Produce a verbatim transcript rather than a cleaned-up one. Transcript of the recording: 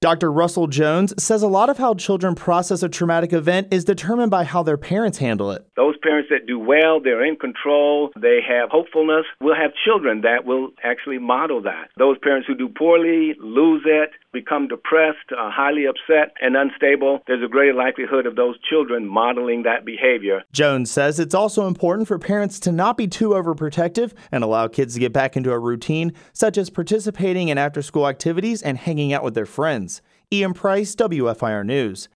Doctor Russell Jones says a lot of how children process a traumatic event is determined by how their parents handle it. Those parents that do well, they're in control, they have hopefulness, will have children that will actually model that. Those parents who do poorly, lose it, become depressed, uh, highly upset, and unstable, there's a greater likelihood of those children modeling that behavior. Jones says it's also important for parents to not be too overprotective and allow kids to get back into a routine, such as participating in after-school activities and hanging out with their friends. Ian Price, W F I R News.